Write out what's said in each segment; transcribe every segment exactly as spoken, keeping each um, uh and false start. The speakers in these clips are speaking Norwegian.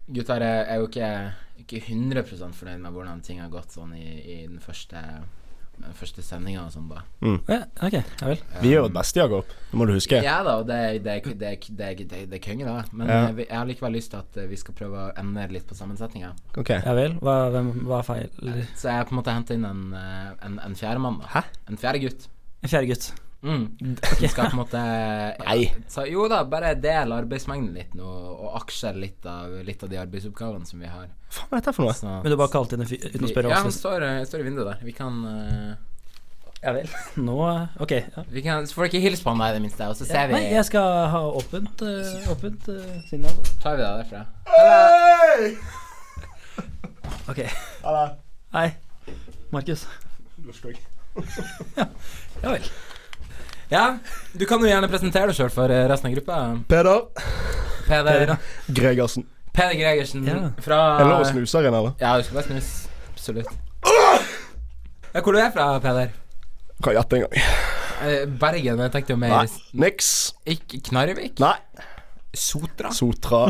gutter er, er jo ikke, ikke hundre prosent fornøyd med hvordan ting har gått sånn i, i den første den første sendingen og sånn da. Mm. Ja, ok, ja vel. Vi gjør et beste, Jakob. Det må du huske. Ja da, og det, det, det, det, det, det, det er kønge da. Men Ja. jeg, jeg har likevel lyst til at vi skal prøve å endre litt på sammensetningen. Ok. Ja vel, hva, hvem, hva er feil? Eller? Så jeg på en måte hentet inn en, en, en fjerde mann da. Hæ? En fjerde gutt. En fjerde gutt. Mm. Som skal på en måte ja, Nei. så, jo da, bare del arbeidsmengden litt nå, og aksjer litt av, litt av de arbeidsoppgavene som vi har. Hva er dette for noe? Så, Men du bare kalte inn en fyr uten å spørre ja, han oss? står, står i vinduet der. Vi kan uh, Ja vel. Nå, ok. Ja. Vi kan, så får dere hilse på han da i det minste. Og så ser vi. Nei, jeg skal ha åpent uh, Åpent uh, signal. Tar vi det derfra. Hei! Ok. Halla. Hei, Markus. ja. ja vel. Ja, du kan jo gjerne presentere deg selv for resten av gruppa. Peder. Peder Gregersen. Peder Gregersen Ja. fra Er det lov å snuse her inne, eller? Ja, du skal bare snus. Absolutt. Ja, hvor du er fra, Peder? Kan jeg gjette en gang? Eh, Bergen, men jeg tenkte jo mer Nei, niks. Ikke Knarvik? Nei. Sotra? Sotra.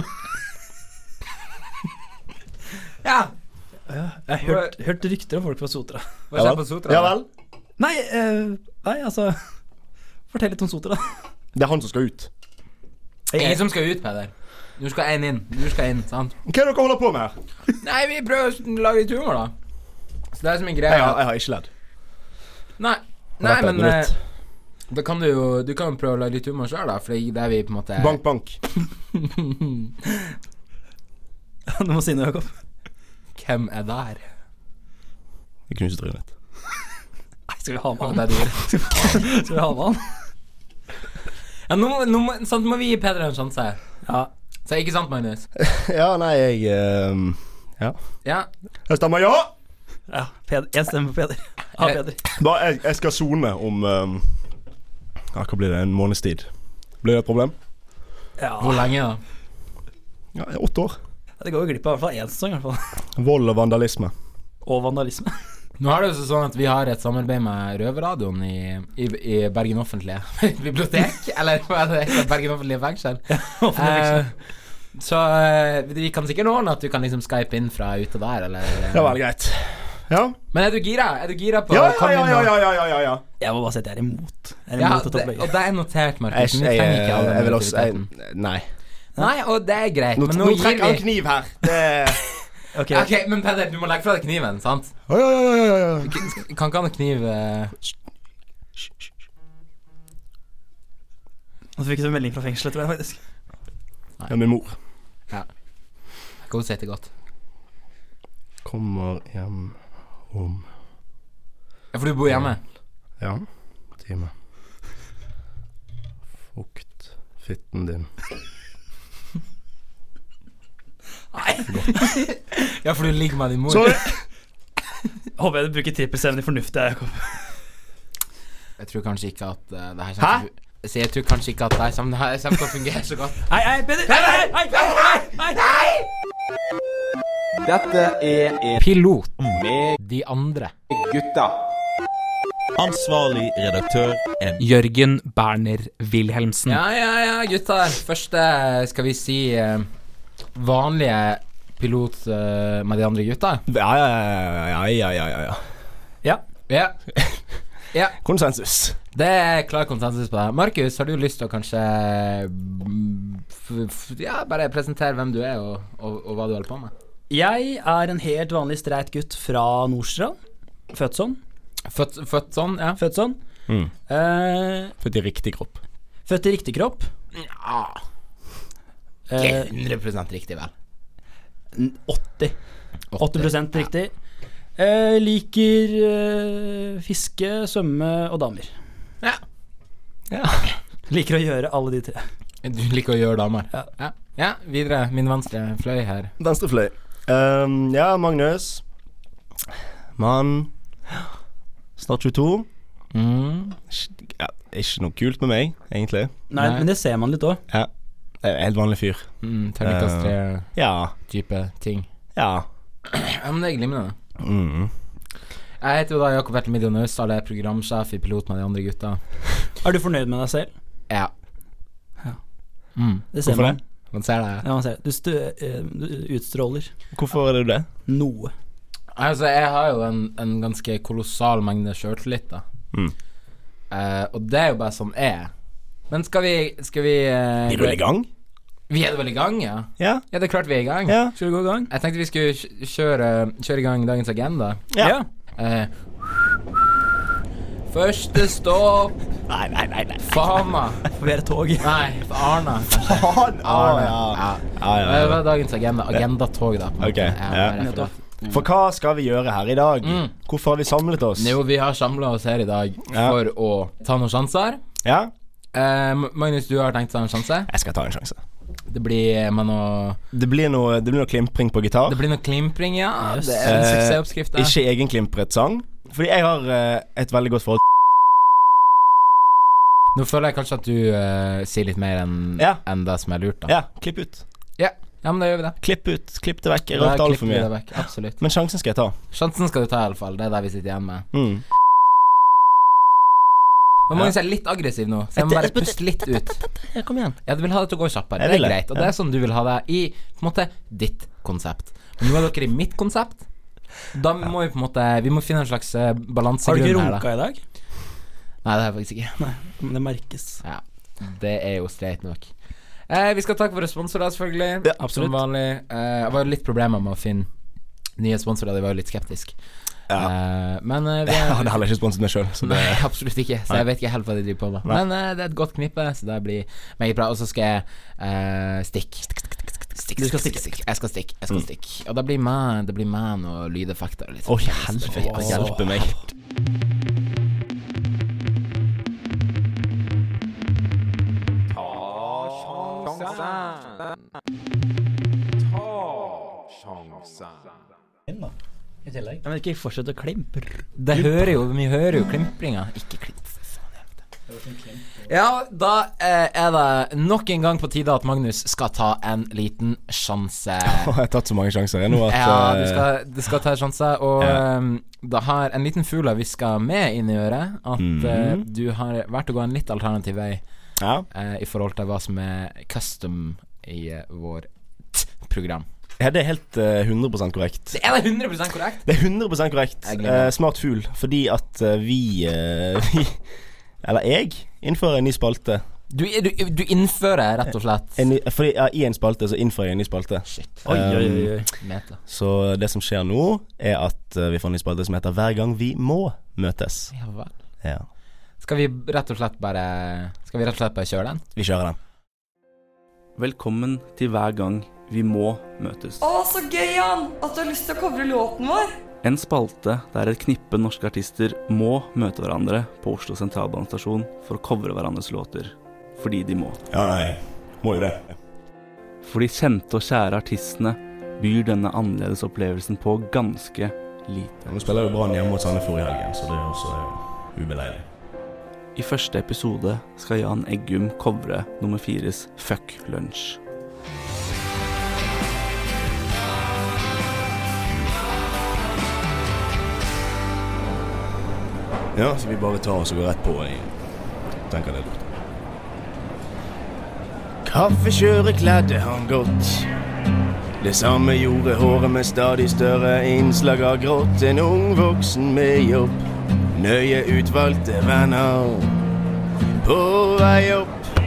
Ja. Ja, jeg har hørt, hørt rykter om folk fra Sotra. Hva skjer på Sotra? Ja vel. Nei, uh, nei, altså fortell litt om Sotra da. Det er han som skal ut. Ingen som skal ut, Peder. Du skal en inn. Du skal inn, sant? Hva er det dere holder på med her? Nei, vi prøver å lage litt humor, da. Så det er som en greie. Jeg har, jeg har ikke ledd. Nei, Har nei vært men et minutt. eh, da kan du jo Du kan jo prøve å lage litt humor selv da. For det er vi på en måte Bank, bank. Du må si noe, Jakob. Hvem er der? Vi knuser trynet. Nei, skal vi ha med Og han? det er dyr. Skal vi ha med han? Ja, nå, må- nå, må- sant, må vi gi Peder en sjanse. Ja. Så ikke sant, Magnus? Ja, nei, jeg ehm, Ja. Ja. Jeg stemmer ja! Ja, Peder, en stemme på Peder. Ja, Peder. Bare, jeg, jeg skal zone om ehm, Ja, hva blir det? En måneds tid. Blir det et problem? Ja, Hvor lenge da? Ja, åtte år. det går jo glipp av i hvert fall en sesong i hvert fall. Vold og vandalisme. Og vandalisme. Nå er det jo sånn at vi har et samarbeid med Røverradioen i, i, i Bergen Offentlige Bibliotek. Eller hva er det? Bergen Offentlige Fengsel. Eh, så eh, vi kan sikkert ordne at du kan liksom Skype inn fra ute der, eller Ja, vel, greit. Ja. Men er du gira? Er du gira på Ja, å komme ja, inn ja, og- ja, ja, ja, ja, ja. Jeg må bare si at jeg er imot. Jeg er Ja, imot å det, topplegge. og det er notert, Markus. Jeg, Men vi jeg, trenger ikke all den jeg vil også negativiteten. jeg, Nei. Nei, og det er greit. Nå, Men nå nå gir trekker han vi kniv her. Det Ok, Ok, men Peder, du må legge fra deg kniven, sant? Oi, oi, oi, oi, oi. K- Kan ikke ha noe kniv eh, nå fikk jeg en melding fra fengselet, tror jeg faktisk. Ja, min mor Gå og si det godt. kommer hjem om Ja, for du bor hjemme. Ja, time. Fukt fitten din. Ja, for du ligger med din mor. Sorry. Håper jeg du bruker trippelseven i fornuft, jeg, Jakob. Jeg tror kanskje ikke at eh, det her Hæ? kommer til å- Så jeg tror kanskje ikke at det her kommer det her kommer til å fungere så godt. Hei, hei, Peder! Hei, hei, hei, hei, hei! Dette er en Pilot. med De andre. gutta. Ansvarlig redaktør er Jørgen Berner Wilhelmsen. Ja, ja, ja, gutter. Første, skal vi si eh, vanlige pilot eh, med de andre gutta. Ja, ja, ja, ja, ja, ja, ja. Ja, Ja. Ja, Konsensus. det er klar konsensus på det. Markus, har du lyst til å kanskje mm, f f Ja, bare presentere hvem du er og, og, og hva du holder på med? jeg er en helt vanlig streit gutt fra Nordstrand. Født sånn. Født, født sånn, ja. Født sånn. Mm. Eh, Født i riktig kropp. født i riktig kropp. Ja, ikke Eh, hundre prosent riktig, vel. åtti. åtti prosent riktig. Eh, liker eh, fiske, svømme og damer. Ja. Ja. Liker å gjøre alle de tre. Du liker å gjøre damer. Ja. Ja, ja, videre. Min venstre fløy her. Venstre fløy. Um, ja, Magnus. Mann. Snart tjueto. Mm. Ja, ikke noe kult med meg, egentlig. Nei, Nei. men det ser man litt òg. Ja. Jeg er en helt vanlig fyr. Mm, Terningkast tre-type Ja. ting. Ja. Ja, men det er glimrende. Mm. Jeg heter jo da Jakob Bertel Midjo Naustdal, jeg er programsjef i Pilot med de andre gutta. Er du fornøyd med deg selv? Ja. Ja. Mm. Det ser Hvorfor man. det? Man ser det. Ja, man ser det. Du, stø, eh, du utstråler Hvorfor er det det? noe. Altså, jeg har jo en, en ganske kolossal mengde selvtillit, da. Mm. Eh, og det er jo bare sånn jeg er. Men skal vi, skal vi eh, Er du vel i gang? Vi er vel i gang, ja? Ja. Ja, det er klart vi er i gang. Ja. Skal vi gå i gang? Jeg tenkte vi skulle kj- kjøre, kjøre i gang dagens agenda. Ja. Eh, første stopp Nei, nei, nei, nei. Fama. Flere tog. Nei, Arna. kanskje. Faen! Ah, Arna. ja. Ja. Ja, ja, Det ja. var dagens agenda. Agendatog, da. på en Ok, måte. ja. bare for det. For hva skal vi gjøre her i dag? Mm. Hvorfor har vi samlet oss? Jo, vi har samlet oss her i dag Ja. for å ta noen sjanser. Ja, Eh, Magnus, du har tenkt deg en sjanse. jeg skal ta en sjanse. Det blir med noe Det blir noe, det blir noe klimpring på gitar. Det blir noe klimpring, ja. Yes. Det er en Eh, suksessoppskrift. det. Ikke egenklimpret sang. Fordi jeg har eh, et veldig godt forhold. Nå føler jeg kanskje at du eh, sier litt mer enn Ja. enn det som er lurt, da. Ja, klipp ut. Ja, ja men da gjør vi det. Klipp ut, klipp det vekk. Jeg Da rørte alt klipper for vi det mye. vekk. Absolutt. Men sjansen skal jeg ta. Sjansen skal du ta, i alle fall. Det er det vi sitter igjen med. Mm. Men Magnus er litt aggressiv nå, så jeg må bare puste litt ut. Ja, kom igjen. Ja, du vil ha det til å gå kjappere. Jeg Det vil er det, greit. Og ja. det er sånn du vil ha det i på en måte ditt konsept. Men nå er dere i mitt konsept. Da må vi på en måte Vi må finne en slags eh, Har du ikke balansegrunn her, da. runka i dag? Nei, det har jeg faktisk ikke. Nei, men det merkes. Ja, det er jo streit nok. Eh, vi skal takke våre sponsorer, selvfølgelig. Ja, Som vanlig. Eh, jeg var jo litt problemer med å finne nye sponsorer. Jeg var jo litt skeptisk. Ja. Eh, men eh, vi Jeg er, hadde heller ikke sponset meg selv. Så det, Nei, absolutt ikke. Så jeg vet ikke helt hva de driver på med. Nei. Men eh, det er et godt knippe, så det blir meget bra. Og så skal jeg eh, stikke. Stikk, Du skal stikk, stikk. Jeg skal stikke. Jeg skal stikke. Og det blir meg Det blir meg noen lydeffekter. Litt Å, sånn. helvete, Åh. hjelpe meg. I tillegg. Jeg vet ikke, fortsett å klimpe. Det hører jo Vi hører jo klimpringa. Ikke klimp, for faen i helvete. Ja, da eh, er det nok en gang på tide at Magnus skal ta en liten sjanse. Å, jeg har tatt så mange sjanser jeg nå at Ja, du eh, skal, du skal ta en sjanse. Og Ja. eh, det har en liten fugl har hviska med inn i øret at eh, Mhm. du har vært å gå en litt alternativ vei Ja. eh, i forhold til hva som er custom i eh, vår t-program. Ja, det er helt eh, hundre prosent korrekt. Det er det hundre prosent korrekt. Det er hundre prosent korrekt. Jeg glemmer. Eh, smart fugl. Fordi at eh, vi, eh, vi Eller jeg innfører en ny spalte. Du, du, du innfører rett og slett En ny, fordi ja, I en spalte så innfører jeg en ny spalte. Shit. Oi, oi, oi, oi. Meta. Så det som skjer nå, er at eh, vi får en ny spalte som heter Hver gang vi må møtes. Ja vel. Ja, Skal vi rett og slett bare Skal vi rett og slett bare kjøre den? vi kjører den. Velkommen til Hver gang vi må møtes. Å, så gøy, Jan! At du har lyst til å covre låten vår. En spalte der et knippe norske artister må møte hverandre på Oslo sentralbanestasjon for å covre hverandres låter. Fordi de må. Ja, nei, må jo det. For de kjente og kjære artistene byr denne annerledes opplevelsen på ganske lite. Nå spiller jo Brann hjemme mot Sandefjord i helgen, så det er også eh, ubeleilig. I første episode skal Jan Eggum covre nummer fires Fuck Lunch. Ja, så vi bare tar oss og går rett på. Jeg tenker det lukter. Kaffekjøret kledde han godt. Det samme gjorde håret med stadig større innslag av grått. En ung voksen med jobb, nøye utvalgte venner. På vei opp,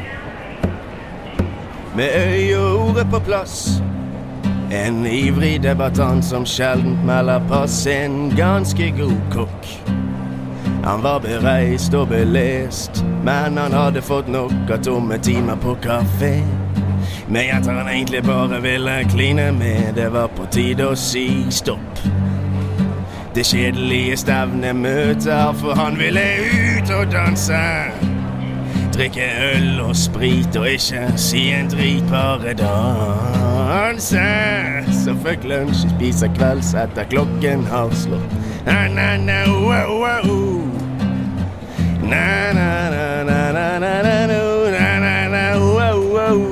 med øye og ordet på plass. En ivrig debattant som sjeldent melder pass. En ganske god kokk. Han var bereist og belest, men han hadde fått nok av tomme timer på kafé. Med jenter han egentlig bare ville kline med. Det var på tide å si stopp. Det kjedelige stevnet møter, for han ville ut og danse. Drikke øl og sprit og ikke si en drit, bare danse. Så fuck lunsj, spiser kvelds etter klokken har slått. Na na na wow wow. Na na na na na na na na na na wow wow.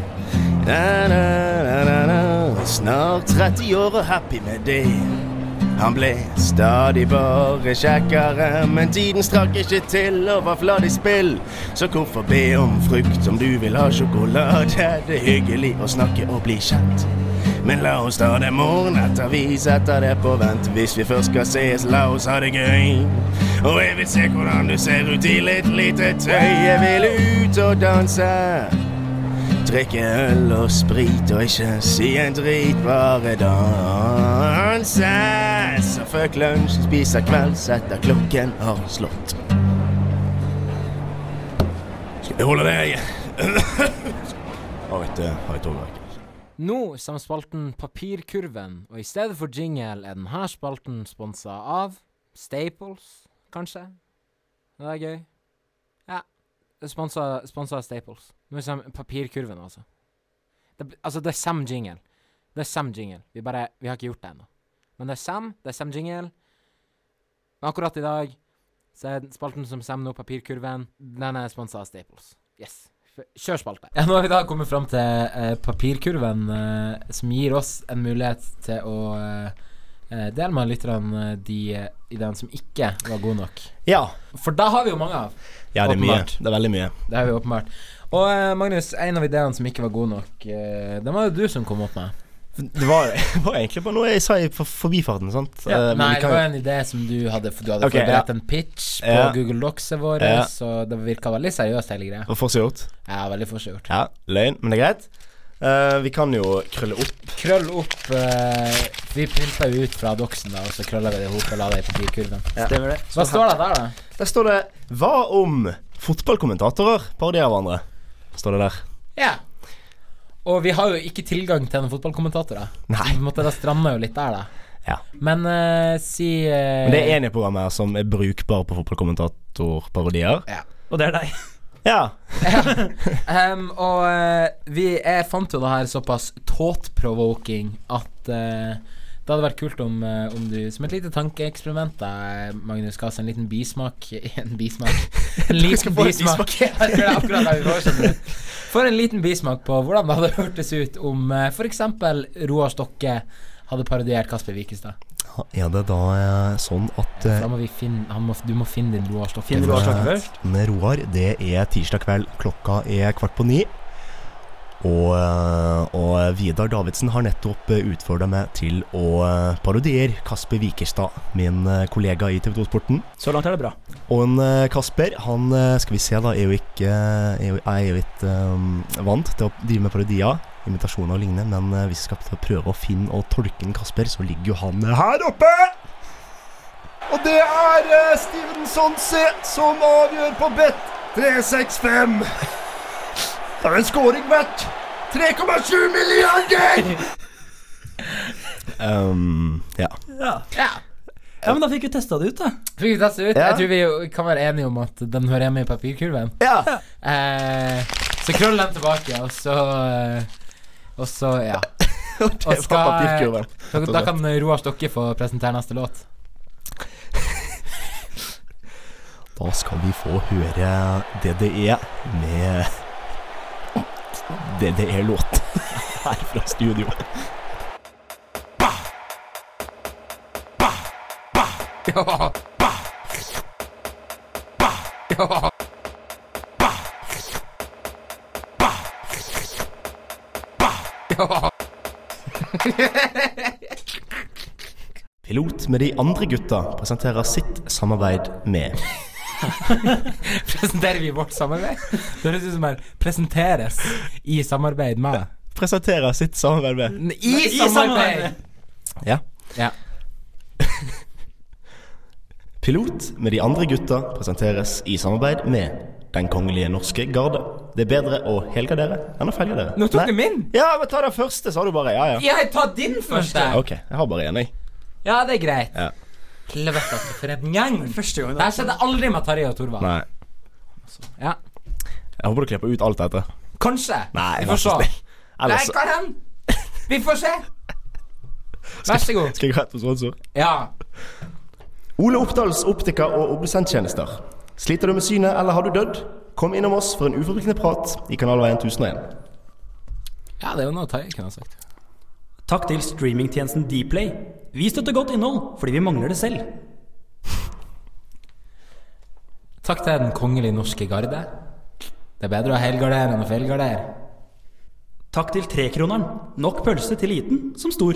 Na na na na na. Snart tretti år og happy med det. Han ble stadig bare kjekkere, men tiden strakk ikke til og var fladd i spill. Så hvorfor be om frukt om du vil ha sjokolade? Det er hyggelig å snakke og bli kjent. Men la oss ta det morgen etter, vi setter det på vent. Hvis vi først skal ses, la oss ha det gøy. Og jeg vil se hvordan du ser ut i litt lite tøy. Jeg vil ut og danse, drikke øl og sprit, og ikke si en drit, bare danse. Så før lunsj spiser kvelds etter klokken har slått. Skal vi holde deg? Har ikke, har ikke oververket. Nå som spalten Papirkurven, og i stedet for jingle er denne spalten sponset av Staples, kanskje? Det er gøy. Ja, sponset, sponset av Staples. Nå er det Papirkurven, altså. Det, altså, det er Sam Jingle. Det er Sam Jingle. Vi bare, vi har ikke gjort det ennå. Men det er Sam, det er Sam Jingle. Men akkurat i dag, så er spalten som Sam nå, Papirkurven, den er sponset av Staples. Yes. Kjør spalte. Ja, nå har vi da kommet frem til eh, papirkurven eh, som gir oss en mulighet til å eh, dele med lytterne de eh, ideene som ikke var gode nok. Ja. For da har vi jo mange av. Ja, det er åpenbart. mye. Det er veldig mye. Det har vi åpenbart. Og eh, Magnus, en av ideene som ikke var gode nok, eh, den var jo du som kom opp med. Det var, var egentlig bare noe jeg sa i for, forbifarten, sant? Ja. Uh, Nei, kan... det var en idé som du hadde, for du hadde okay, forberedt ja. en pitch på ja. Google Docs-et våre, ja. så det virket veldig seriøst hele greia. Og forsgjort. Ja, veldig forsgjort. Ja, løgn, men det er greit. Uh, vi kan jo krølle opp. Krøll opp, uh, vi printet jo ut fra Docsen da, og så krøllet vi det ihop og la det i papirkurven. Ja. Stemmer det. Hva står det der da? Der står det, hva om fotballkommentatorer parodierer hverandre? Står det der. Ja. Og vi har jo ikke tilgang til noen fotballkommentatorer. Nei. Vi måtte da stramme jo litt der da. Ja. Men uh, si uh, Men det er en i programmet her som er brukbar på fotballkommentatorparodier. Ja. Og det er deg. Ja. um, Og uh, vi jeg fant jo det her såpass thought-provoking at uh, det hadde vært kult om, uh, om du som et lite tankeeksperiment da, Magnus, ga oss en liten bismak. En bismak En liten bismak, bismak. Jeg tror det er akkurat det vi får, skjønner du. For en liten bismak på hvordan det hadde hørtes ut om uh, for eksempel Roar Stokke hadde parodiert Kasper Wikestad. Ja, det er da uh, sånn at uh, Da må vi finne, han må, du må finne din Roar Stokke. Finne Roar Stokke først. Med Roar, det er tirsdag kveld, klokka er kvart på ni. Og, og Vidar Davidsen har nettopp utfordret meg til å parodiere Kasper Wikestad, min kollega i T V to-sporten. Så langt er det bra. Og en Kasper, han, skal vi se da, er jo ikke, er jo, er jo ikke um, vant til å drive med parodier, imitasjoner og lignende, men hvis vi skal prøve å finne og tolke en Kasper, så ligger jo han her oppe! Og det er uh, Steven Sonse som avgjør på bet tre seks fem. Det er en scoring verdt tre komma sju milliarder! um, ja. Ja. Ja. Ja, men da fikk vi testet det ut da. Fikk vi testet det ut? Ja. Jeg tror vi kan være enige om at den hører hjemme i papirkurven. Ja. Eh, så krøll den tilbake, og så Og så, ja. Og det og skal, var papirkurven. Da, da kan Roar Stokke få presentere neste låt. Da skal vi få høre D D E med D D E-låt her fra studio. Bah! Bah! Bah! Ja! Bah! Bah! Ja! Bah! Bah! Bah! Ja! Pilot med de andre gutta presenterer sitt samarbeid med Presenterer vi vårt samarbeid? Det høres ut som her presenteres i samarbeid med Presenterer sitt samarbeid med I, I samarbeid! Ja. Ja. Pilot med de andre gutta presenteres i samarbeid med Den kongelige norske garde. Det er bedre å helgardere enn å feilgardere. Nå tok du min! Ja, men ta den første, sa du bare. Ja, ja. Jeg tar din første! Ok, jeg har bare en, jeg. Ja, det er greit. Ja. Helvete, for en gang. Første gang. Det her skjedde aldri med Tarjei og Torvald. Nei. Ja. Jeg håper du klipper ut alt dette. Kanskje. Nei, vi vær får så se. snill. Ellers- Nei, kan han? Vi får se. Vær så god. Skal jeg gå rett på sponsor? Ja. Ole Oppdals optiker og obdusenttjenester. Sliter du med synet, eller har du dødd? Kom innom oss for en uforpliktende prat i kanalveien tusen og en. Ja, det er jo noe Tarjei kan ha sagt. Takk til streamingtjenesten Dplay. Vi støtter godt innhold, fordi vi mangler det selv. Takk til den kongelige norske garde. Det er bedre å helgardere enn å feilgardere. Takk til trekroneren. Nok pølse til liten som stor.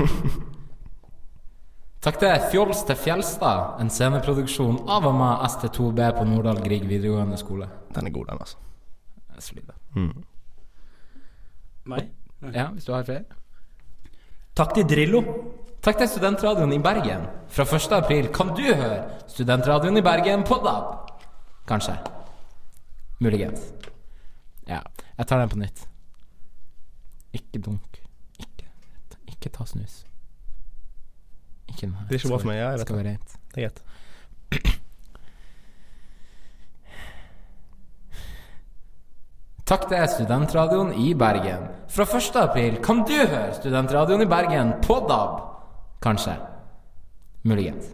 Takk til Fjols til Fjellstad, en sceneproduksjon av og med S T to B på Nordahl Grieg videregående skole. Den er god, den, altså. Det er solid. Mm. Meg? Ja, hvis du har flere. Takk til Drillo. Takk til Studentradioen i Bergen. Fra første april kan du høre Studentradioen i Bergen på D A B. Kanskje. Muligens. Ja, jeg tar den på nytt. Ikke dunk. Ikke, ikke ta snus. Ikke den her. Det er ikke bra for meg, ja, jeg vet skal være rent. Det er greit. Takk til Studentradioen i Bergen. Fra første april kan du høre Studentradioen i Bergen på D A B. Kanskje. Muligens.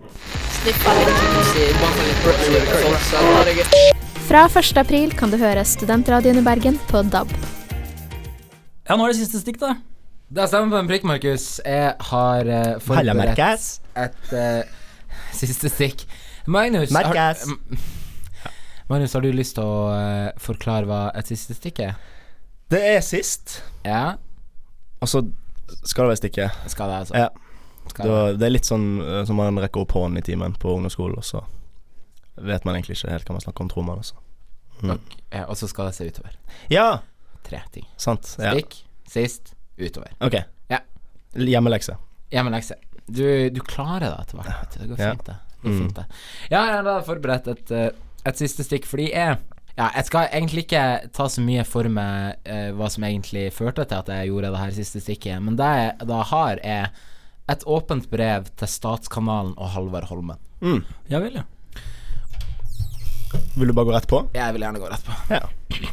Fra første april kan du høre Studentradioen i Bergen på D A B. Ja, nå er det siste stikk da. Det stemmer på en prikk, Markus. Jeg har uh, Halla, forberedt Markus. et uh, siste stikk. Magnus, Markus. har, Magnus, har du lyst til å uh, forklare hva et siste stikk er? Det er sist. Ja, Og så skal det være stikke. skal det altså. Ja. Skal det. Da, det er litt sånn uh, som man rekker opp hånden i timen på ungdomsskolen, og så vet man egentlig ikke helt hva man snakker om, tror man også. Mm. Og, ja, og så skal det se utover. Ja, Tre ting. sant. Ja. Stikk, sist, utover. Ok. Ja. Hjemmelekse. Hjemmelekse. Du, du klarer det etter hvert. vet du. Det går Ja. fint, det. det, går Mm. fint det. Ja, jeg har da forberedt et, uh, et siste stikk, fordi jeg Ja, jeg skal egentlig ikke ta så mye for meg uh, hva som egentlig førte til at jeg gjorde det her siste stikket, men det jeg da har, er et åpent brev til Statskanalen og Halvard Holmen. Mm. Ja vel, ja. Vil du bare gå rett på? Jeg vil gjerne gå rett på. Ja.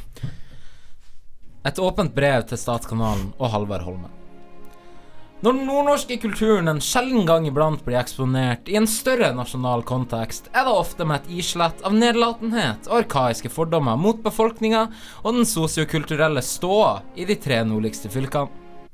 Et åpent brev til Statskanalen og Halvard Holmen. Når den nordnorske kulturen en sjelden gang iblant blir eksponert i en større nasjonal kontekst, er det ofte med et islett av nedlatenhet og arkaiske fordommer mot befolkninga og den sosiokulturelle ståa i de tre nordligste fylkene.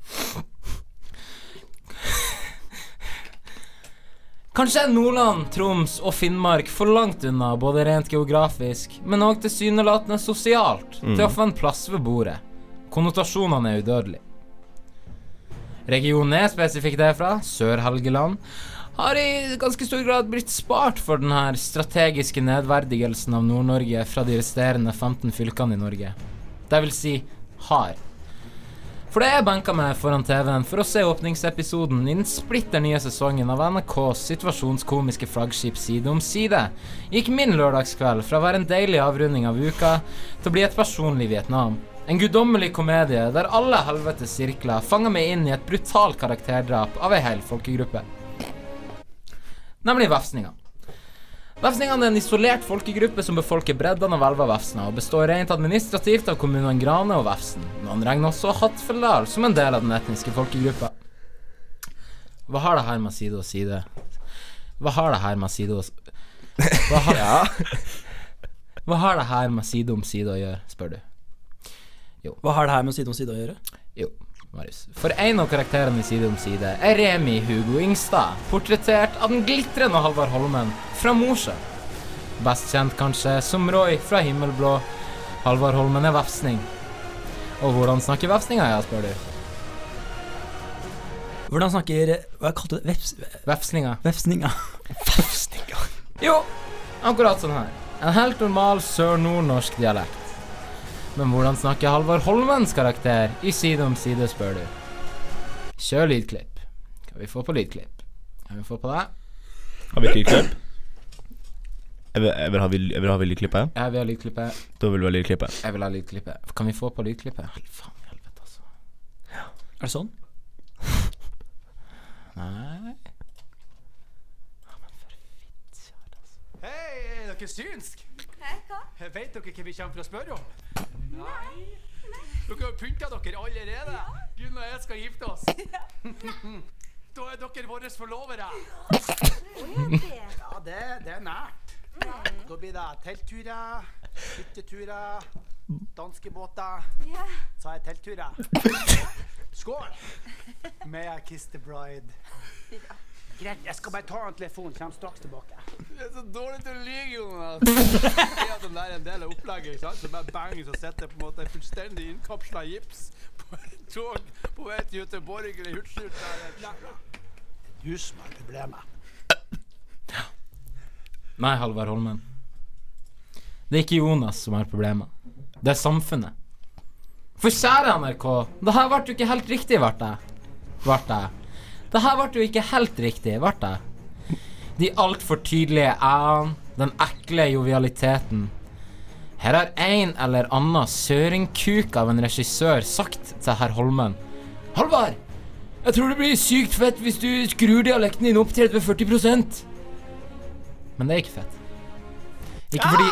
Kanskje er Nordland, Troms og Finnmark for langt unna, både rent geografisk, men også tilsynelatende sosialt, Mm. til å få en plass ved bordet. Konnotasjonene er udødelige. Regionen er spesifikt derfra, Sør-Helgeland, har i ganske stor grad blitt spart for denne strategiske nedverdigelsen av Nord-Norge fra de resterende femten fylkene i Norge. Det vil si, har. For det er benka meg foran T V-en for å se åpningsepisoden i den splitter nye sesongen av N R K's situasjonskomiske flaggskip Side om side, gikk min lørdagskveld fra å være en deilig avrunding av uka til å bli et personlig Vietnam. En guddommelig komedie der alle helvetes sirkler fanger meg inn i et brutalt karakterdrap av ei hel folkegruppe. Nemlig vefsninga. Vefsningene er en isolert folkegruppe som befolker breddene av elva Vefsna og består rent administrativt av kommunene Grane og Vefsn. Noen regner også Hattfelldal som en del av den etniske folkegruppa. Hva har det her med side og side? Hva har det her med side og Hva har, ja. Hva har det her med side om side å gjøre, spør du? Hva har det her med side om side å gjøre? Jo, Marius. For en av karakterene i Side om side er Remi Hugo Ingstad, portrettert av den glitrende Halvard Holmen fra Mosjøen. Best kjent kanskje som Roy fra Himmelblå. Halvard Holmen er vefsning. Og hvordan snakker vefsninga, ja, spør du? Hvordan snakker Hva kalte du det? Vefs, Vefsninga. vefsninga? Vefsninga. Jo, akkurat sånn her. En helt normal sør-nordnorsk dialekt. Men hvordan snakker Halvard Holmens karakter i Side om side, spør du? Kjør lydklipp. Kan vi få på lydklipp? Kan vi få på det? Har vi lydklipp? Jeg vil, jeg vil ha, jeg vil ha lydklippet. Ja, vi har lydklippet. Da vil du ha lydklippet. Jeg vil ha lydklippet. Kan vi få på lydklippet? Hel faen i helvete, altså. Er det sånn? Nei. Ja, men for fitt, kjære, altså. Hei, er dere synsk? Hei, hva? Vet dere hva vi kommer for å spørre om? Nei. Dere har pyntet dere allerede. Gunn og jeg skal gifte oss. Da er dere våre forlovere. Ja, det, det er nært. Da blir det teltturer, hytteturer, danskebåter. Ja. Så er teltturer. Skål! May I kiss the bride? Greit, jeg skal bare ta en telefon, kommer straks tilbake. Det er så dårlig til å lyge, Jonas. Det er at den der er en del av opplegget, ikke sant? Så bare bang, så setter på en måte fullstendig innkapslet gips på et tog på vei til Göteborg eller Hurtigruten. Du som har problemet. Nei, Halvard Holmen. Det er ikke Jonas som har problemer. Det er samfunnet. For kjære N R K, det her ble jo ikke helt riktig, ble det. Ble det. Det her ble jo ikke helt riktig, ble det. De alt for tydelige æren, den ekle jovialiteten. Her har en eller annen søringkuk av en regissør sagt til herr Holmen: Halvard, jeg tror det blir sykt fett hvis du skrur dialekten din opp til førti prosent. Men det er ikke fett. Ikke fordi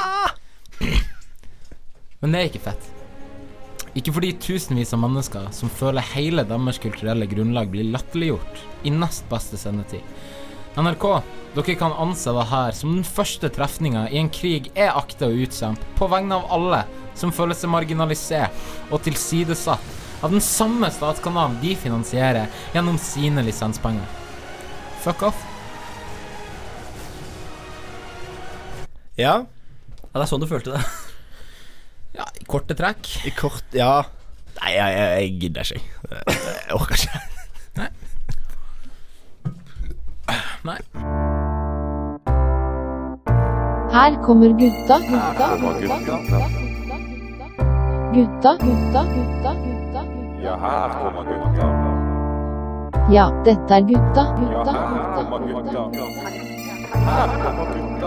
Men det er ikke fett. Ikke fordi tusenvis av mennesker som føler hele deres kulturelle grunnlag blir latterliggjort i nest beste sendetid. N R K, dere kan anse det her som den første trefninga i en krig er aktet å utkjempe på vegne av alle som føler seg marginalisert og tilsidesatt av den samme statskanalen de finansierer gjennom sine lisenspenger. Fuck off. Ja. Ja, det er sånn du følte det. Ja, i korte trekk. I kort, ja. Nei, jeg, jeg, jeg gidder ikke. Jeg orker ikke. Nei. Nei. Her kommer gutta, gutta, gutta, gutta, gutta, gutta, gutta, gutta. Ja, her kommer gutta. Ja, dette er gutta, gutta, Ja, her kommer gutta. Her kommer gutta.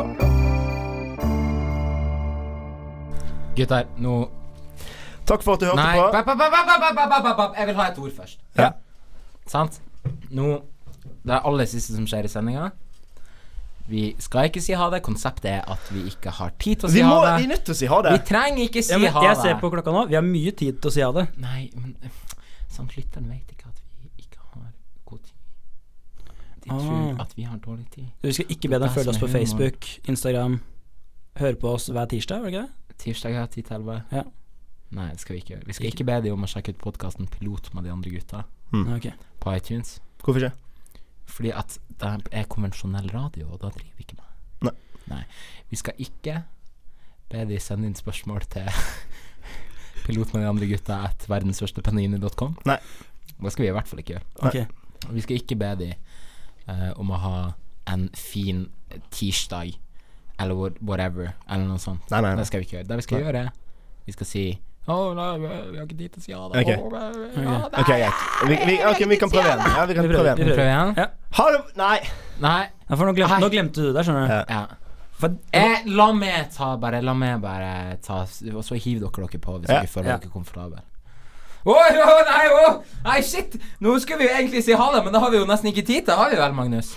Gutter, nå... Takk for at du hørte Nei, på. Nei, jeg vil ha et ord først. Ja. Sant? Nå, det er aller siste som skjer i sendingen. Vi skal ikke si ha det. Konseptet er at vi ikke har tid til å si vi må, ha det. Vi er nødt til å si ha det. Vi trenger ikke si ja, men ha det. Jeg ser på klokka nå. Vi har mye tid til å si ha det. Nei, men sant, lytteren vet ikke at vi ikke har god tid. De ah. tror at vi har dårlig tid. Du skal ikke be dem følge oss på Facebook, Instagram. Høre på oss hver tirsdag, var det ikke det? Tirsdag er ti til elleve. Ja. Nei, det skal vi ikke gjøre. Vi skal ikke, ikke be dem om å sjekke ut podcasten Pilot med de andre gutta mm. okay. på iTunes. Hvorfor ikke? Fordi at det er konvensjonell radio, og da driver vi ikke med. Nei. Nei. Vi skal ikke be de sende inn spørsmål til Pilot med de andre gutta at verdensførstepanini punktum com. Nei. Det skal vi i hvert fall ikke gjøre. Okay. Vi skal ikke be de uh, om å ha en fin tirsdag eller whatever, eller noe sånt. Nei, nei, nei. Det skal vi ikke gjøre. Det vi skal nei. gjøre, vi skal si Å, oh, nei, vi har ikke tid til å si ja da. Ok, oh, ja, ok, greit. Vi, vi, ok, vi kan prøve igjen. Ja, vi kan vi prøve igjen. igjen. Vi prøver igjen? Ja. Ha det, nei. Nei. Ja, for nå glemte, nå glemte du det, skjønner du. Ja. Ja. For, eh, la meg ta bare, la meg bare ta, og så hiv dere dere på hvis Ja. dere føler Ja. dere komfortabel. Åh, oh, oh, nei, oh, nei, shit. Nå skal vi jo egentlig si ha det, men det har vi jo nesten ikke tid til, har vi vel, Magnus?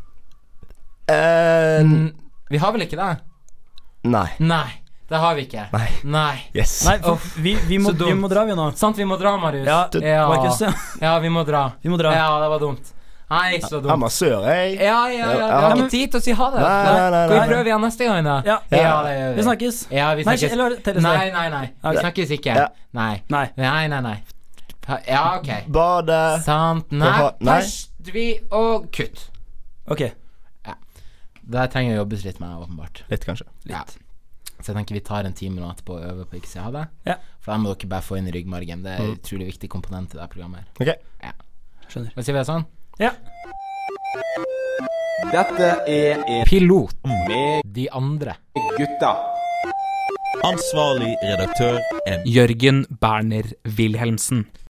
Uh, Mm, vi har vel ikke det? nei. Nei, det har vi ikke. Nei. Nei. Yes. nei, for vi, vi, må, Så dumt. vi må dra, vi nå. Sant, vi må dra, Marius. Ja, ja. Markus, ja. Ja, vi må dra. Vi må dra. Ja, det var dumt. Nei, så Han dumt. var sør, jeg. Ja, ja, ja, vi Ja, har men- ikke tid til å si ha det. Nei, nei, nei, Skal vi nei. prøve igjen neste gang da? Ja. Ja, det gjør vi. Vi snakkes. Ja, vi Nei, snakkes. eller telles det? Nei, nei, nei. Vi Ok. snakkes ikke. Ja. Nei. Nei. Nei, nei, nei. Ja, ok. Bade. Sant. Nei, ha- nei. først vi og kutt. Ok. Det trenger å jobbes litt med, åpenbart. Litt, kanskje. Ja. Så jeg tenker vi tar en time nå etterpå og øver på å ikke si ha det. Ja. For da må dere bare få inn i ryggmargen. Det er en Mm. utrolig viktig komponent i det programmet her. Ok. Skjønner. Hva sier vi det sånn? Ja. Dette er en Pilot med De andre. gutta. Ansvarlig redaktør er Jørgen Berner Wilhelmsen.